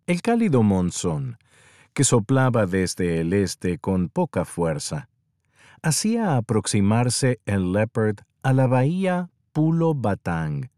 El cálido monzón, que soplaba desde el este con poca fuerza, hacía aproximarse el Leopard a la bahía Pulo Batang.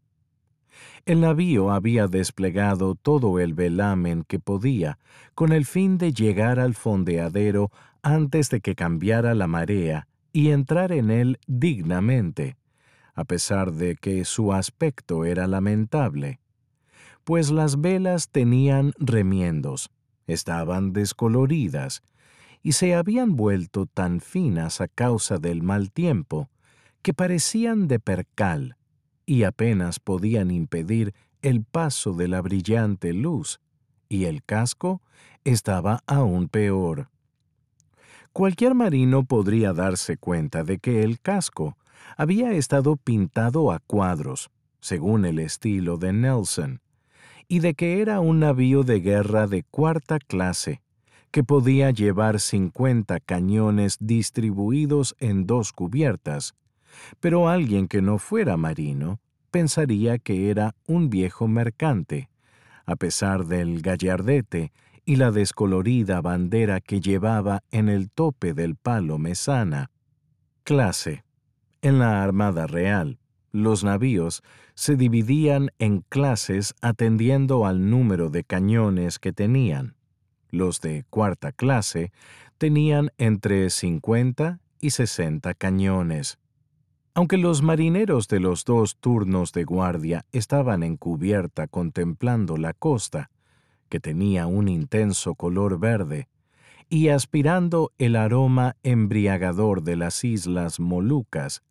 El navío había desplegado todo el velamen que podía con el fin de llegar al fondeadero antes de que cambiara la marea y entrar en él dignamente, a pesar de que su aspecto era lamentable, pues las velas tenían remiendos, estaban descoloridas y se habían vuelto tan finas a causa del mal tiempo que parecían de percal y apenas podían impedir el paso de la brillante luz, y el casco estaba aún peor. Cualquier marino podría darse cuenta de que el casco había estado pintado a cuadros, según el estilo de Nelson, y de que era un navío de guerra de cuarta clase, que podía llevar 50 cañones distribuidos en 2 cubiertas, pero alguien que no fuera marino pensaría que era un viejo mercante, a pesar del gallardete y la descolorida bandera que llevaba en el tope del palo mesana. Clase. En la Armada Real, los navíos se dividían en clases atendiendo al número de cañones que tenían. Los de cuarta clase tenían entre 50 y 60 cañones. Aunque los marineros de los 2 turnos de guardia estaban en cubierta contemplando la costa, que tenía un intenso color verde, y aspirando el aroma embriagador de las islas Molucas,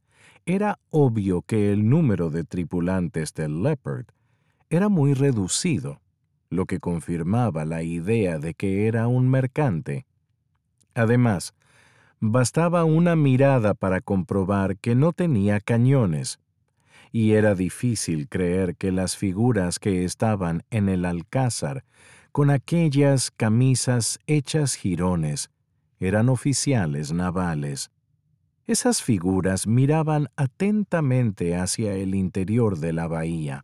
era obvio que el número de tripulantes del Leopard era muy reducido, lo que confirmaba la idea de que era un mercante. Además, bastaba una mirada para comprobar que no tenía cañones, y era difícil creer que las figuras que estaban en el alcázar con aquellas camisas hechas jirones eran oficiales navales. Esas figuras miraban atentamente hacia el interior de la bahía,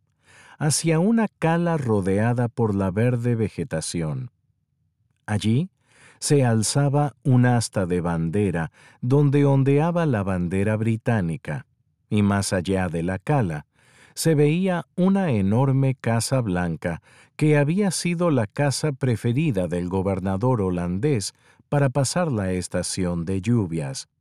hacia una cala rodeada por la verde vegetación. Allí se alzaba un asta de bandera donde ondeaba la bandera británica, y más allá de la cala se veía una enorme casa blanca que había sido la casa preferida del gobernador holandés para pasar la estación de lluvias.